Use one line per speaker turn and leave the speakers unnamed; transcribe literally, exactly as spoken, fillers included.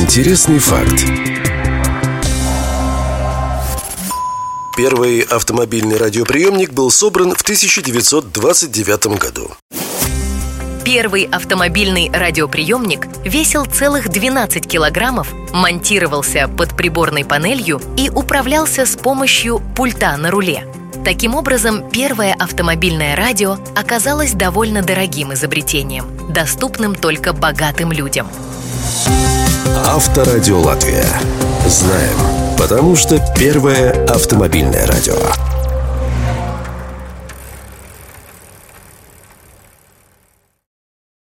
Интересный факт. Первый автомобильный радиоприемник был собран в тысяча девятьсот двадцать девятом году.
Первый автомобильный радиоприемник весил целых двенадцать килограммов, монтировался под приборной панелью и управлялся с помощью пульта на руле. Таким образом, первое автомобильное радио оказалось довольно дорогим изобретением, доступным только богатым людям.
Авторадио Латвия. Знаем, потому что первое автомобильное радио.